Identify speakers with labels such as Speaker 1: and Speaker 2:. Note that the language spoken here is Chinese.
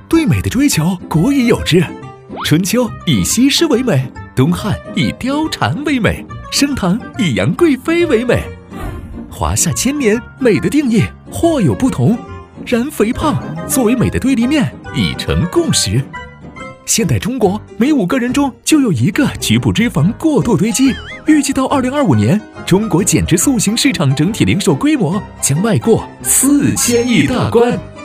Speaker 1: 对美的追求古已有之。春秋以西施为美，东汉以貂蝉为美，盛唐以杨贵妃为美。华夏千年，美的定义或有不同，然肥胖作为美的对立面已成共识。现代中国每5个人中就有1个局部脂肪过度堆积，预计到2025年，中国减脂塑形市场整体零售规模将迈过4000亿大关。